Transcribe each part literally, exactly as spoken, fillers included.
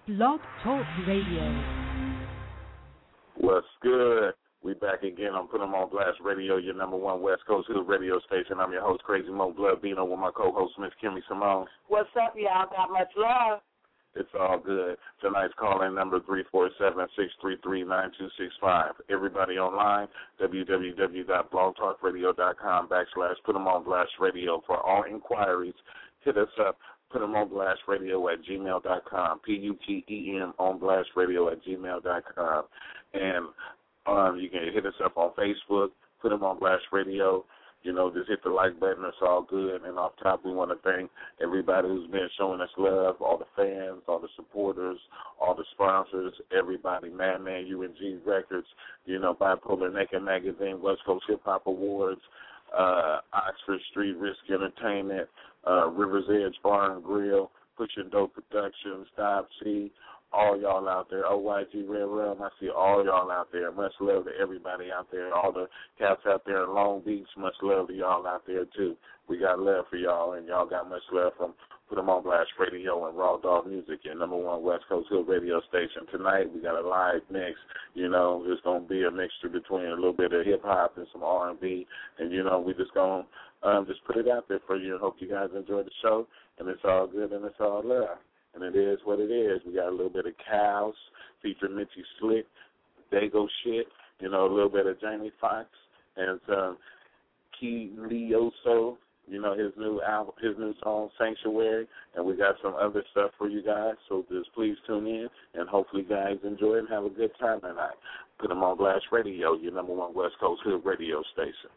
Blog Talk Radio. What's good? We back again on Put 'em on Blast Radio, your number one West Coast Hood radio station. I'm your host, Crazy Mo Blood Bino, with my co-host, Miss Kimmy Simone. What's up, y'all? Got much love? It's all good. Tonight's call-in number three four seven, six three three, nine two six five. Everybody online, www.blogtalkradio.com backslash Put 'em on Blast Radio. For all inquiries, hit us up. Put 'em on Blast Radio at gmail dot com. P U T E M on Blast Radio at gmail dot com. And um, you can hit us up on Facebook. Put 'em on Blast Radio. You know, just hit the like button. It's all good. And off top, we want to thank everybody who's been showing us love, all the fans, all the supporters, all the sponsors, everybody, Madman, U N G Records, you know, Bipolar Naked Magazine, West Coast Hip Hop Awards, uh, Oxford Street Risk Entertainment, uh, Rivers Edge Bar and Grill, Pushing Dope Productions, Stop C, all y'all out there, O Y G Red Realm, I see all y'all out there. Much love to everybody out there, all the cats out there in Long Beach, much love to y'all out there, too. We got love for y'all, and y'all got much love from Put 'em on Blast Radio and Raw Dog Music, your number one West Coast Hill radio station. Tonight we got a live mix. You know, it's going to be a mixture between a little bit of hip-hop and some R and B, and, you know, we just going to um, just put it out there for you and hope you guys enjoy the show, and it's all good and it's all love. And it is what it is. We got a little bit of Cows featuring Mitchie Slick, Dago Shit, you know, a little bit of Jamie Foxx, and um, Key Leoso, you know, his new album, his new song, Sanctuary, and we got some other stuff for you guys, so just please tune in, and hopefully you guys enjoy it and have a good time tonight. Put 'em on Blast Radio, your number one West Coast Hood radio station.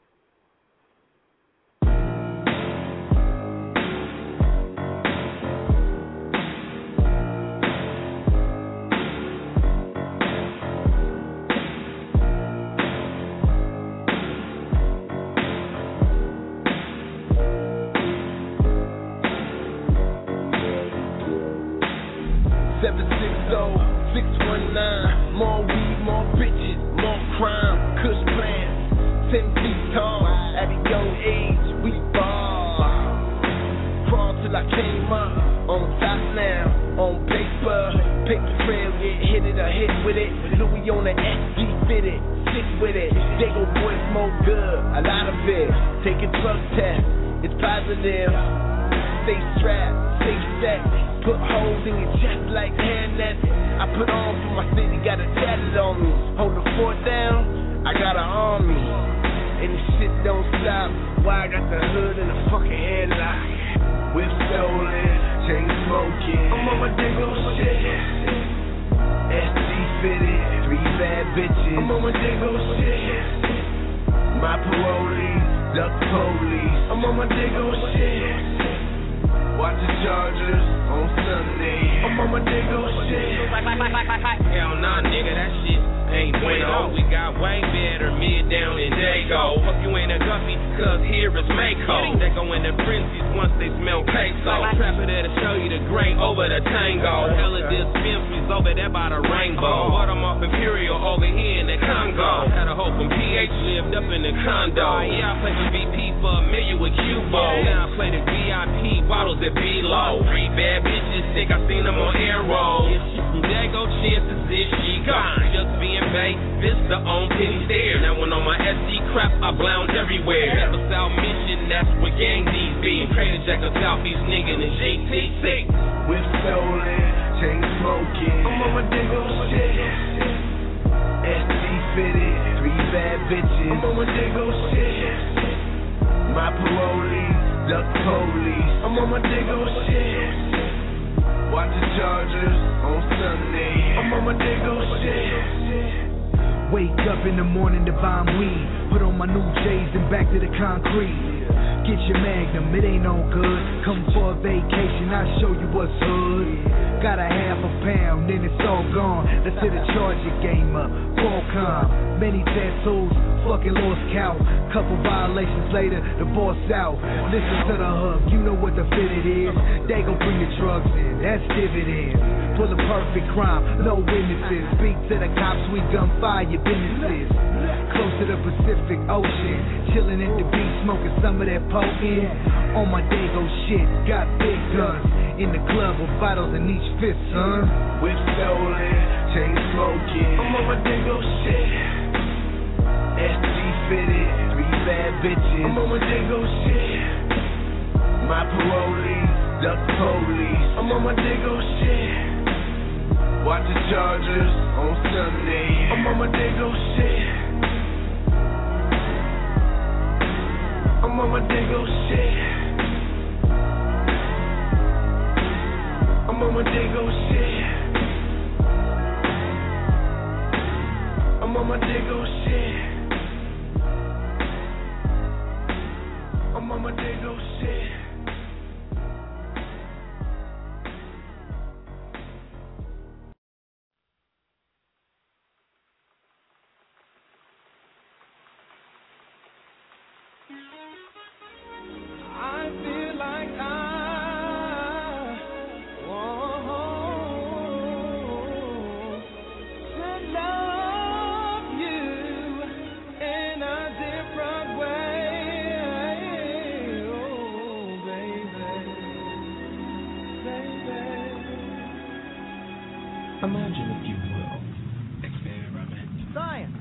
seven six zero, six one nine, more weed, more bitches, more crime, kush plans, ten feet tall, at a young age, we ball. Crawl till I came up, on top now, on paper, paper trail, get hit it or hit with it, Louis on the S G fitted, sick with it, Dago boy smoke good, a lot of it, take a drug test, it's positive, stay strapped, stay set. Put holes in your chest like hair nets. I put on for my city, got a tatted on me. Hold the fort down, I got an army. And this shit don't stop. Why I got the hood and the fucking headlock. Whip stolen, chain smoking. I'm on my Dago shit. S G fitted, three bad bitches. I'm on my Dago shit. My parolees, duck police. I'm on my Dago shit. Watch the Chargers on Sunday. I'm on my Dago shit. Hell nah, nigga, that shit ain't bueno. We got way better mid down in Dago. Hope you ain't a guppy, cause here is Mako. They go into frenzies once they smell queso. Trapper there to show you the grain over the tango. Hella dispensaries over there by the rainbow. Bought them off Imperial over here in the Congo. Had a hoe from P H lived up in the condo. Yeah, I played the V P for a million with Cubo. Now I play the V I P bottles at B-Low. Three bad bitches, think I seen them on Arrow. If she from Dago, chances is she gone. Just being baked, Vista on Penny Stairs. Now when on my S D crap, I blounge everywhere. Never South Mission, that's where gang D's be. Crater Jack, a Southeast nigga in G T C. Whip stolen, chain smoking. I'm on my Dago shit. S D fitted, three bad bitches. I'm on my Dago shit. My parolees, duck police. I'm on my Dago shit. Watch the Chargers on Sunday. I'm on my Dago shit. Wake up in the morning, divine weed. Put on my new J's and back to the concrete. Get your Magnum, it ain't no good. Come for a vacation, I'll show you what's hood. Got a half a pound, then it's all gone. Let's hit a Charger game up, Qualcomm. Many tattoos, fucking lost count. Couple violations later, the boss out. Listen to the hub, you know what the fit it is. They gon' bring the drugs in, that's dividends. Pull a perfect crime, no witnesses. Speak to the cops, we gunfire your businesses. close to the Pacific Ocean. Chilling at the beach, smoking some of that potent. On my Dago shit, got big guns. In the club with bottles in each fist, son. Whip stolen, chain smoking. I'm on my Dago shit. S G fitted, three bad bitches. I'm on my Dago shit. My parolees, duck police. I'm on my Dago shit. Watch the Chargers on Sunday. I'm on my Dago shit. I'm on my Dago shit. I'm on my Dago shit. I'm on my Dago shit. I'm on my Dago shit. Imagine if you will experiment. Science.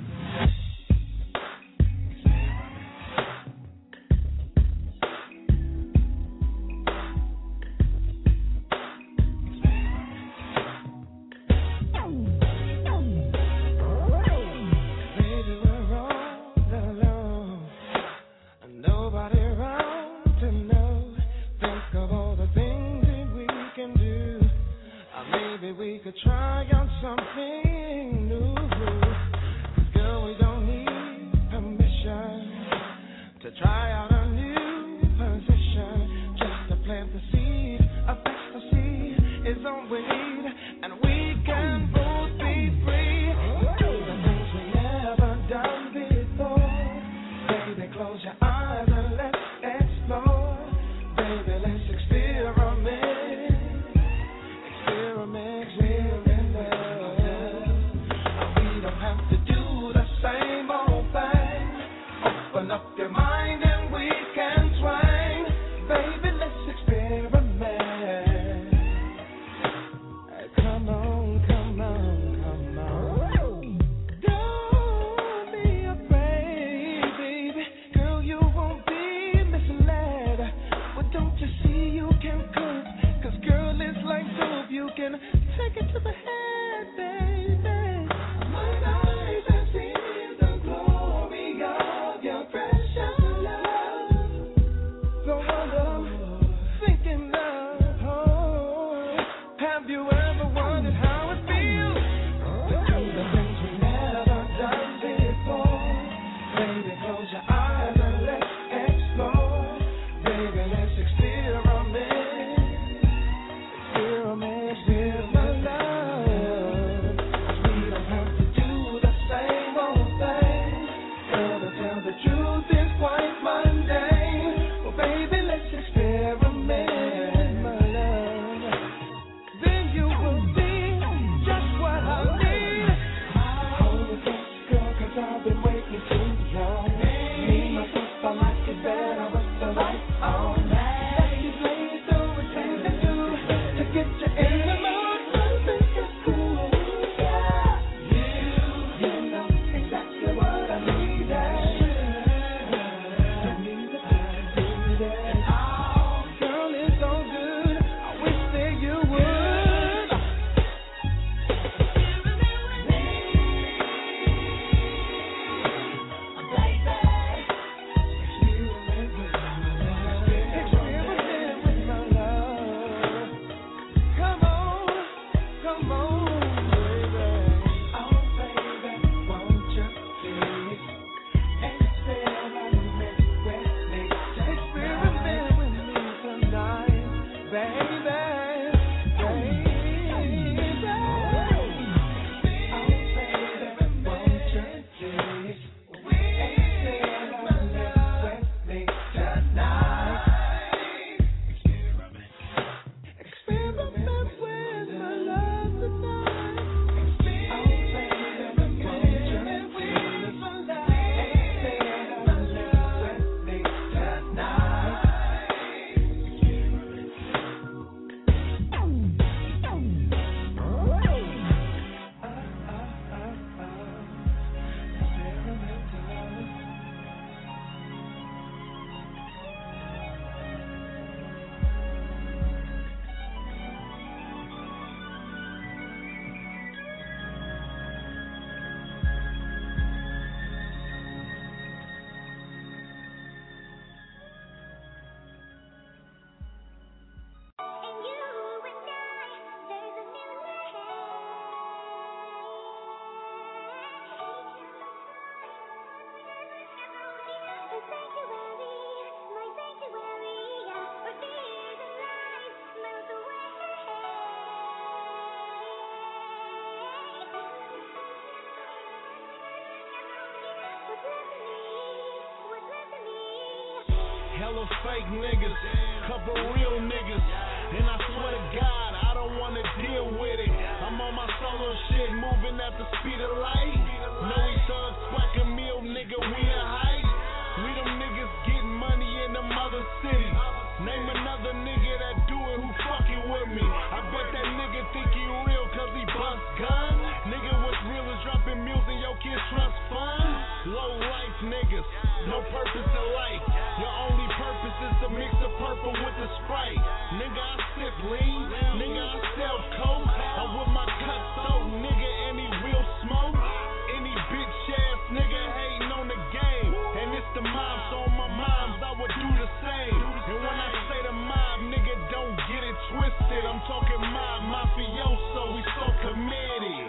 of fake niggas, couple real niggas, and I swear to God, I don't wanna deal with it. I'm on my solo shit, moving at the speed of light. No, we thugs, swack a meal, nigga, we the hype. We them niggas getting money in them other cities. Name another nigga that do it who fucking with me. I bet that nigga think he real cause he bust guns. Nigga, what's real is dropping meals in your kids' trust fund. Low life niggas, no purpose in life. Your only purpose is to mix the purple with the Sprite. Nigga, I sip lean, nigga, I sell coke. I'm with my cut throat, nigga, and he real smoke. Any bitch ass nigga hating on the game. And it's the mob, so on my moms I would do the same. And when I say the mob, nigga, don't get it twisted. I'm talking mob, mafioso, we so committed.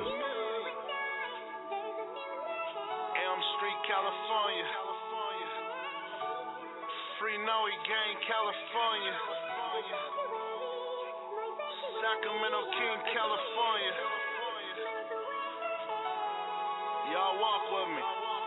Elm Street, California. Free Noe Gang, California. Sacramento King, California. Y'all walk with me.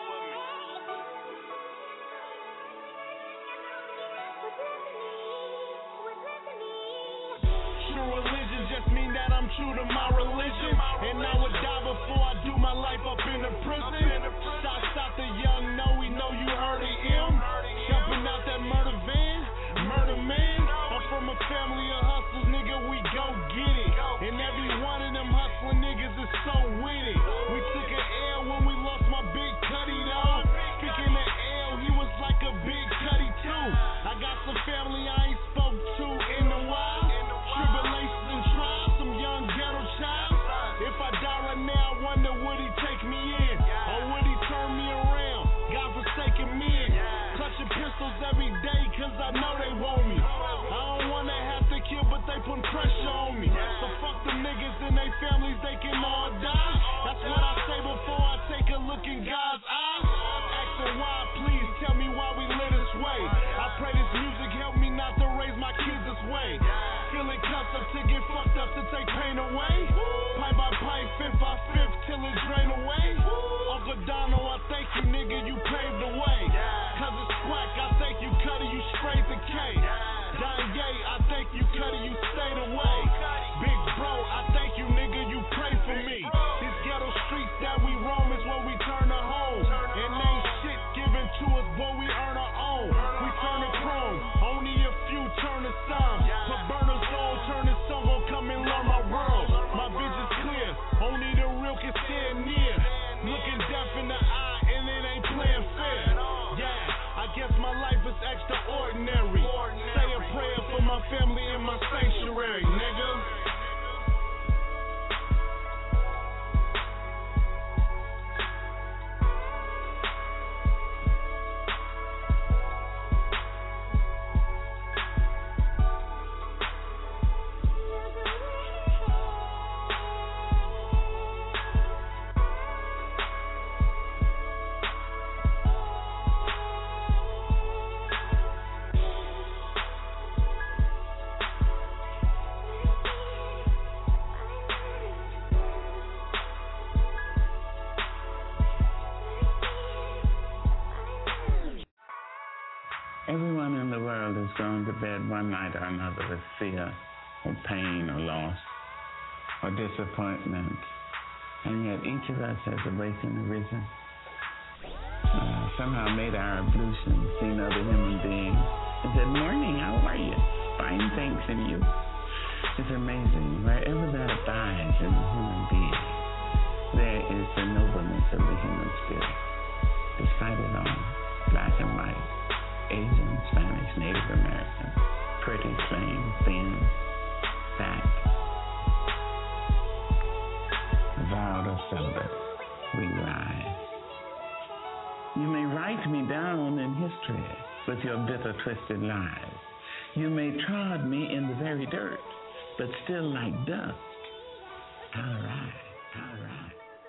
True religion just mean that I'm true to my religion. And I would die before I do my life up in the prison. Stop, stop the young, no, we know you heard of him. Jumping out that murder van, murder man. I'm from a family of hustlers, nigga, we go get it. And every one of them hustling niggas is so with it. We took an L when we lost my big cutty though. Speaking of L, he was like a big cutty too. I got some family I ain't spoke to in a while. Tribulations and trials, some young ghetto child. If I die right now, I wonder would he take me in? Or would he turn me around? God forsaken men. Clutching pistols every day cause I know they want me. I don't wanna have to kill but they put pressure on me. So fuck them niggas and they families, they can all die. That's what I say before I take a look in God's eyes. Asking why, please tell me why we live this way. I pray this music help me not to raise my kids this way. Feeling cuffed up to get fucked up to take pain away. Pipe by pipe, fifth by fifth till it drain away. Uncle Dono, I thank you, nigga, you paved the way. Cause it's whack, I thank you, Cuddy, you straight the K. Danye, I thank you, Cuddy, you stayed away. Big bro, I thank you, nigga, you pray for me. These ghetto streets that we roam is where we turn to home. And ain't shit given to us, boy, we earn our own. We turn to chrome, only a few turn to some. Put burners on, turn the sun, gon' come and learn my world. My vision's clear, only the real can stand near. Looking death in the eye, and it ain't playing fair. Yeah, I guess my life is extraordinary. Say a prayer for my family in my sanctuary, nigga. Everyone in the world has gone to bed one night or another with fear or pain or loss or disappointment. And yet each of us has awakened and risen, uh, somehow made our ablution, seen other human beings, and said, morning, how are you? Fine, thanks, and you? It's amazing. Wherever that abides in the human being, there is the nobleness of the human spirit. Despite it all, black and white, Asian, Spanish, Native American, pretty, plain, thin, fat, vowed or celibate, we rise. You may write me down in history with your bitter, twisted lies. You may trod me in the very dirt, but still like dust, I'll rise, I'll rise.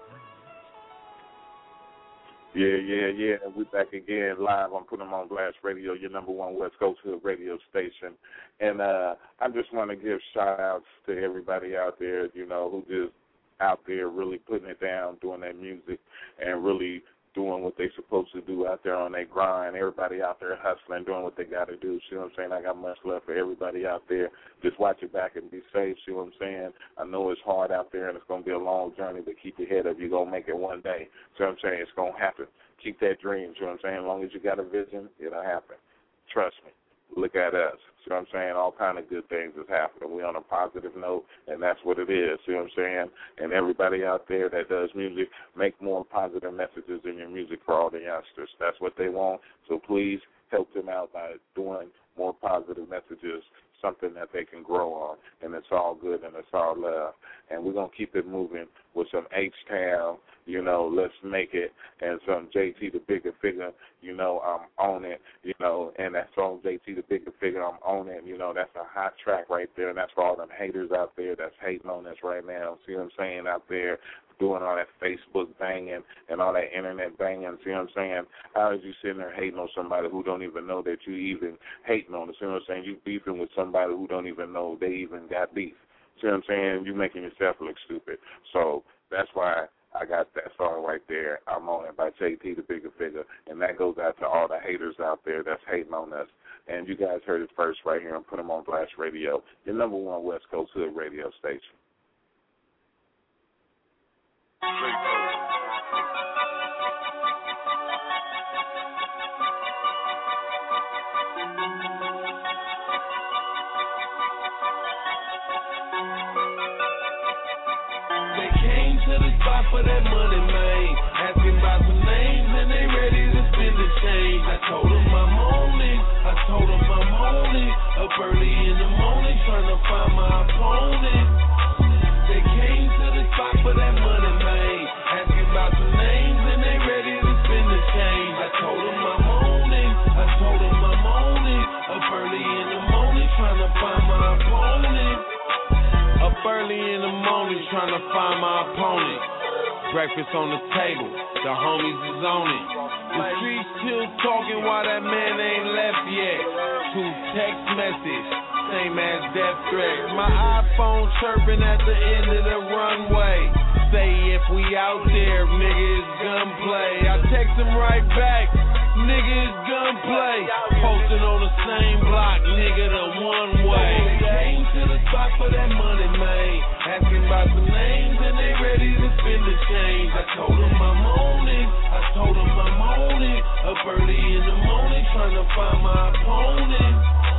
Yeah, yeah, yeah. We're back again live on Put 'em on Blast Radio, your number one West Coast Hood radio station. And uh, I just want to give shout-outs to everybody out there, you know, who just out there really putting it down, doing their music, and really doing what they're supposed to do out there on their grind. Everybody out there hustling, doing what they got to do. See what I'm saying? I got much love for everybody out there. Just watch your back and be safe. See what I'm saying? I know it's hard out there and it's going to be a long journey, but keep your head up. You're going to make it one day. See what I'm saying? It's going to happen. Keep that dream. See what I'm saying? As long as you got a vision, it'll happen. Trust me. Look at us. See what I'm saying? All kind of good things is happening. We're on a positive note, and that's what it is. See what I'm saying? And everybody out there that does music, make more positive messages in your music for all the youngsters. That's what they want. So please help them out by doing more positive messages, something that they can grow on. And it's all good and it's all love. And we're going to keep it moving with some H-Town, you know, Let's Make It, and some J T the Bigger Figure, you know, I'm on it, you know, and that song J T the Bigger Figure, I'm on it, you know, that's a hot track right there, and that's for all them haters out there that's hating on us right now. See what I'm saying out there? Doing all that Facebook banging and all that internet banging, see what I'm saying? How is you sitting there hating on somebody who don't even know that you even hating on them? See what I'm saying? You beefing with somebody who don't even know they even got beef. See what I'm saying? You making yourself look stupid. So that's why I got that song right there. I'm on it by J T the Bigger Figure, and that goes out to all the haters out there that's hating on us. And you guys heard it first right here on Put 'em on Blast Radio, your number one West Coast Hood radio station. They came to the spot for that money, man. Asking about some names and they ready to spend the change. I told them I'm on it. I told them I'm on it. Up early in the morning trying to find my opponent. They came to the spot for that money, man. Asking about some names and they ready to spend the change. I told them I'm on it. I told them I'm on it. Up early in the morning trying to find my opponent. Up early in the morning trying to find my opponent. Breakfast on the table, the homies is on it. The streets still talking while that man ain't left yet. Two text messages, same as death threat. My iPhone chirping at the end of the runway. Say if we out there, nigga, it's gunplay. I text him right back, nigga, it's gunplay. Posted on the same block, nigga, the one way. They came to the spot for that money, man. Asking about some names and they ready to spend the change. I told them I'm on it. I told them I'm on it. Up early in the morning trying to find my opponent.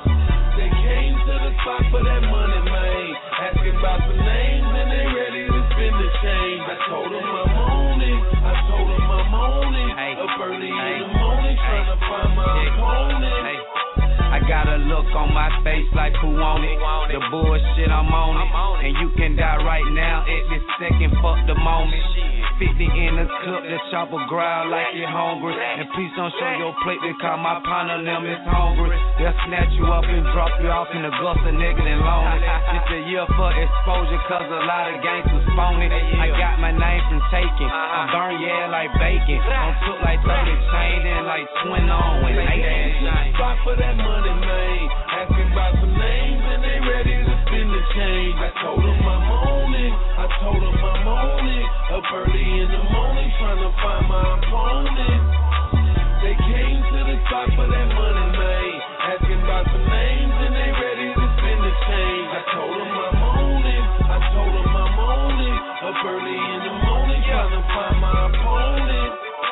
They came to the spot for that money, man. Asking about some names and they ready to spend the change. I told them I'm on it. I told them I'm on it. Hey, up early hey, in the morning trying hey, to find my hey, opponent. Hey. I got a look on my face like who want it. The bullshit, I'm on it. And you can die right now at this second, fuck the moment. fifty in the clip, the chopper growl like you're hungry. And please don't show your plate because my partner them is hungry. They'll snatch you up and drop you off in the gutter, nigga, and lonely. It's a year for exposure cause a lot of gangsters phony. I got my name from taking. I burn yeah like bacon. I'm took like thirty chain and like twin on when they spot for that money, man. Asking about some names and they ready to spend the change. I told them I'm on it. I told them I'm on it. Up early in the morning trying to find my opponent. They came to the spot for that money, man. Asking about some names and they ready to spend the change. I told them I'm on it. I told them I'm on it. Up early in the morning trying to find my opponent.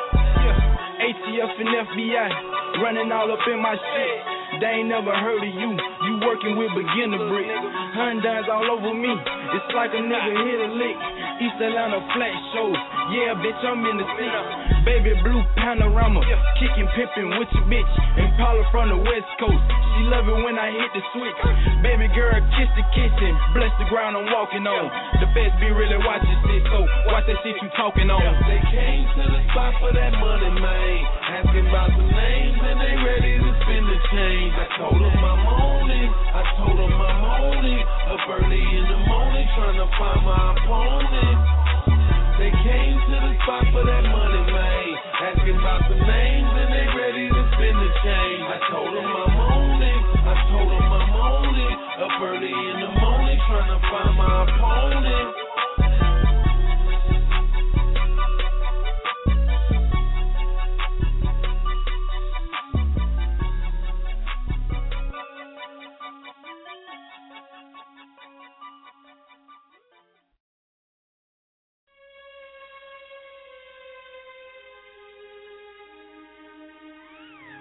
A T F and F B I running all up in my shit. They ain't never heard of you. You working with beginner brick. Hondas all over me. It's like a nigga hit a lick. East Atlanta flat shows. Yeah, bitch, I'm in the seat. Baby blue panorama. Kicking, pimping with your bitch. Impala from the West Coast. She love it when I hit the switch. Baby girl, kiss the kitchen. Bless the ground I'm walking on. The best be really watching shit. So watch that shit you talking on. They came to the spot for that money, man. Asking about some names and they ready to spend the change. I told them I'm on it. I told them I'm on it. Up early in the morning trying to find my opponent. They came to the spot for that money, man. Asking about some names and they ready to spend the change. I told them I'm on it. I told them I'm on it. Up early in the morning trying to find my opponent.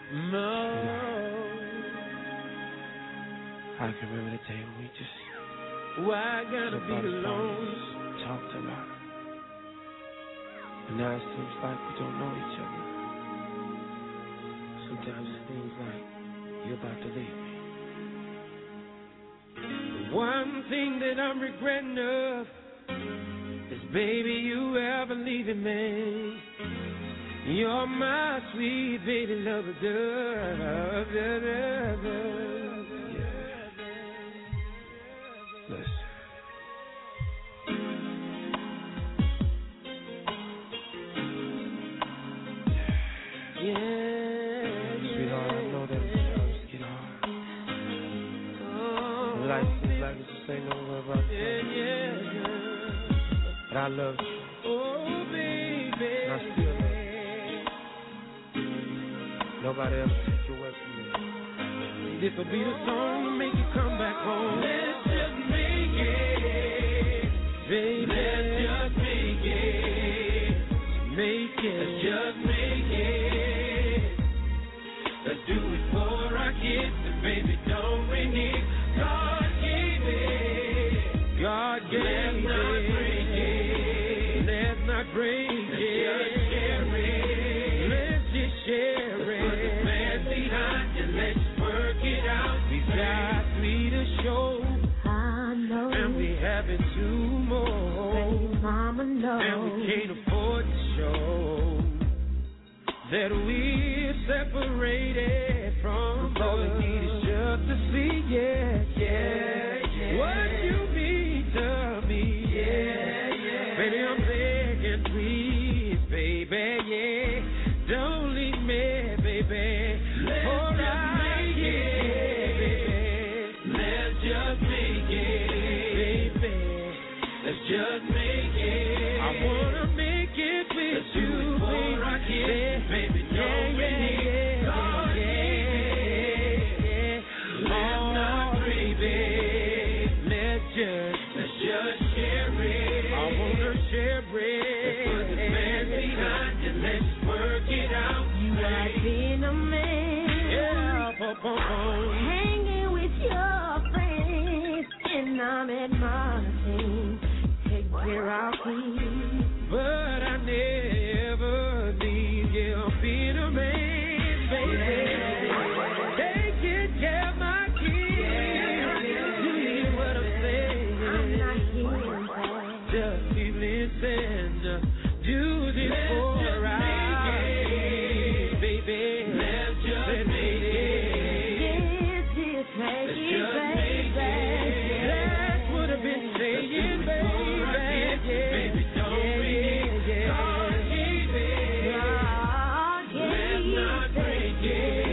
I can remember the day when we just. Why I gotta be alone? Talked a lot. And now it seems like we don't know each other. Sometimes it seems like you're about to leave me. One thing that I'm regretting of is, baby, you ever leaving me. You're my sweet baby lover, girl. Listen. Yeah, sweetheart, I know that sometimes it get hard. Oh, life seems like it's just ain't nowhere about you. Yeah, yeah, yeah. But I love you. Oh, baby. And I still love you. Nobody ever take you away from me. This'll be the song to make you come back home. Let's just make it, baby. Let's just make it. Make it. Let's just make it. Let's do it for our kids, and baby, don't renege. God gave it. God gave it. Let's not break it. Let's not break it. Let's just share it. Let's just share it. Let's put the past behind and let's work it out. We got three to show. I know. And we having two more. Baby, mama knows. And we can't afford to show that we're separated from. All we need is just to see, yeah, yeah, yeah. What you mean to me, yeah, yeah. Baby, I'm begging, please, baby, yeah. Don't leave me, baby. Let's All just right, make it, baby. Let's just make it, baby. Let's just make it. I wanna make it with Let's you, do it for our kids, baby. Yeah, yeah, yeah, God, yeah, yeah. Let's not baby. Let's just, let's just share it. I wanna share it. Let's put the past behind and let's work it out. You have been a man. Yeah, pop, pop, pop. Hanging with your friends, and I'm admonishing. Take care of me. But I never leave. Yeah, I'm being a man, baby. Taking care of my kids. You hear what I'm saying? I'm not hearing that. Just keep listening. Do this for our kids, baby. Let's just make it. Yes, yes, make Let's it, just baby. make it. That's what I've been saying, baby. Baby, don't Yeah, yeah, yeah. God gave it. God gave Let's not break it.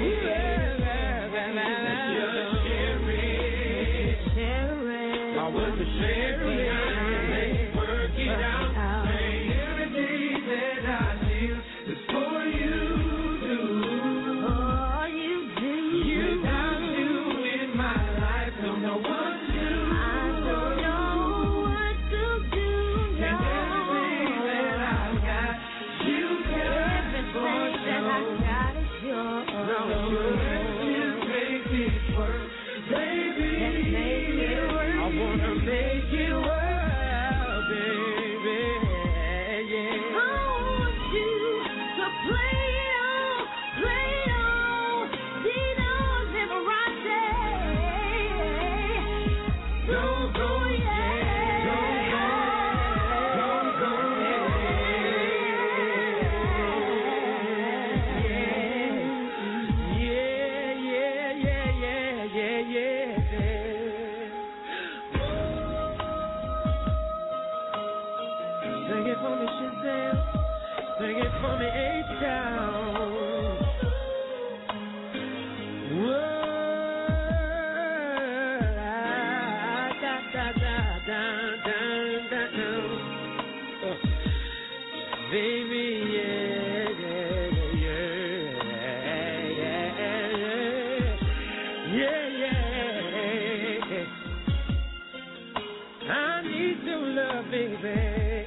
Let's just share it. Share it. I want to share it. Let's work it out. Out. Every day that I live is for you to. Oh, you do. Without you in my life, don't know what to do. I don't know what to do And now. everything that I got, you got for Everything that I sure. got is yours. Let's just make it work, baby. Let's make it work. I wanna make it work, baby. Yeah. I want you to play it on, play it on. See those never right there. Don't go yet. Don't go. Don't go Yeah, yeah, yeah, yeah, yeah, yeah. Sing it for me, Shazam. Sing it for me, H-Town. Whoa, da, da, da, da, da, da, da. Uh, Baby, yeah, yeah, yeah, yeah, yeah, yeah, yeah. I need your love, baby.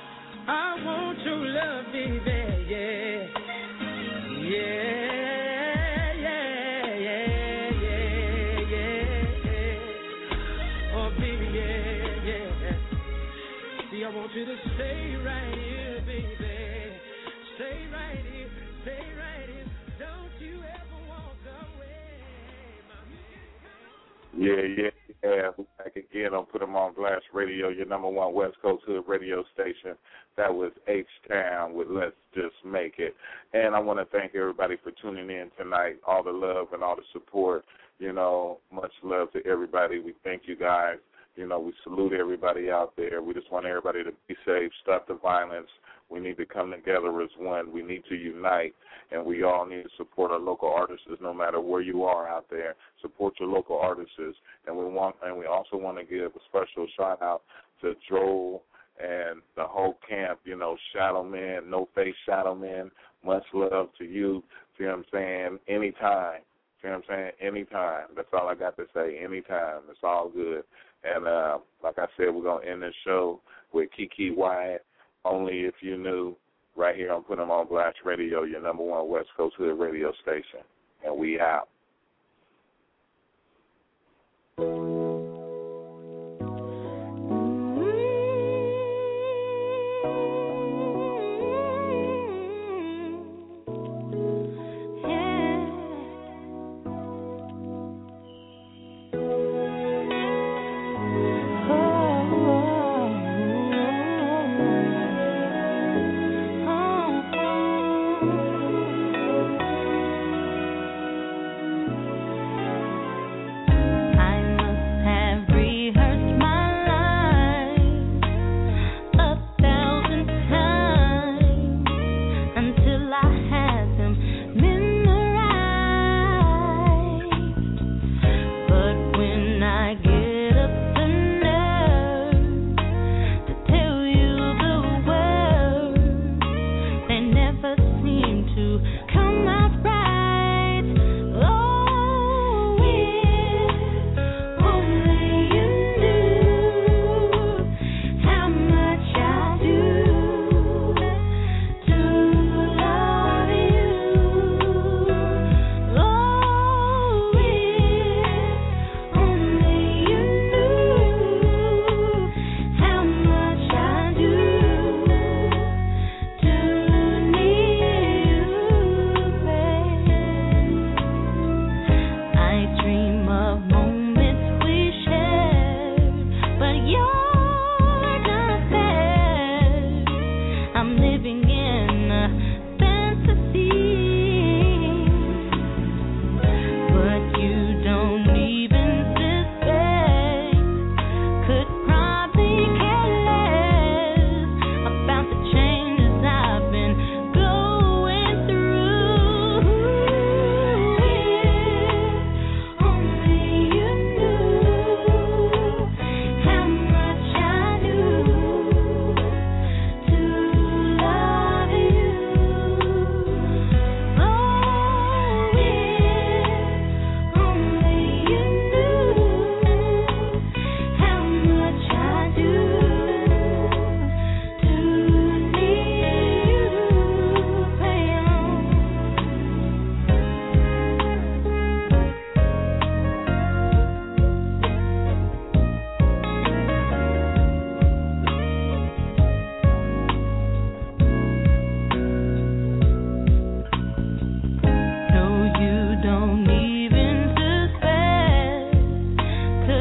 I want your love, baby, yeah, yeah. See, I want you to stay right here, baby. Stay right here, stay right here. Don't you ever walk away. Yeah, yeah, yeah. We're back again on Put 'em on Blast Radio, your number one West Coast Hood radio station. That was H-Town with Let's Just Make It. And I want to thank everybody for tuning in tonight, all the love and all the support. You know, much love to everybody. We thank you guys. You know, we salute everybody out there. We just want everybody to be safe, stop the violence. We need to come together as one. We need to unite, and we all need to support our local artists no matter where you are out there. Support your local artists. And we want, and we also want to give a special shout-out to Joel and the whole camp, you know, Shadow Man, No Face Shadow Man. Much love to you. See what I'm saying? Anytime. See what I'm saying? Anytime. That's all I got to say. Anytime. It's all good. And uh, like I said, we're going to end this show with Kiki Wyatt, Only If You Knew, right here on Put 'em on Blast Radio, your number one West Coast Hood radio station. And we out.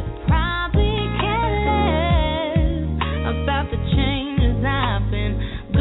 I've been